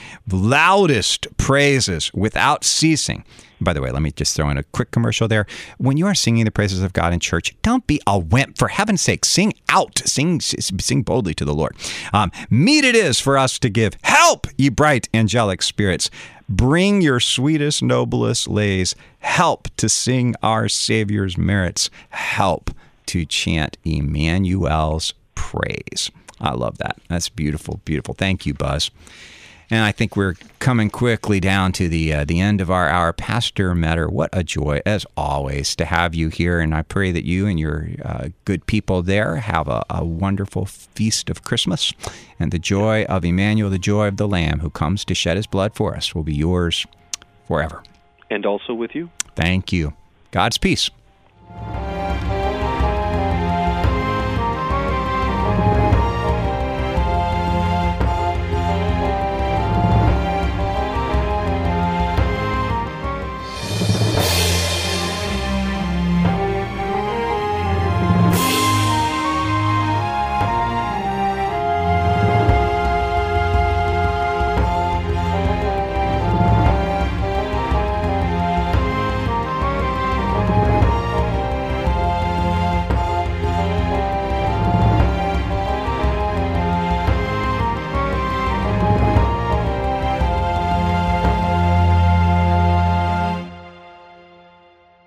Loudest praises without ceasing. By the way, let me just throw in a quick commercial there. When you are singing the praises of God in church, don't be a wimp. For heaven's sake, sing out. Sing sing boldly to the Lord. Um, meet it is for us to give help, ye bright angelic spirits. Bring your sweetest, noblest lays. Help to sing our Savior's merits. Help to chant Emmanuel's praise. I love that. That's beautiful, beautiful. Thank you, Buzz. And I think we're coming quickly down to the uh, the end of our hour. Pastor Metter, what a joy, as always, to have you here. And I pray that you and your uh, good people there have a, a wonderful feast of Christmas. And the joy of Emmanuel, the joy of the Lamb who comes to shed His blood for us, will be yours forever. And also with you. Thank you. God's peace.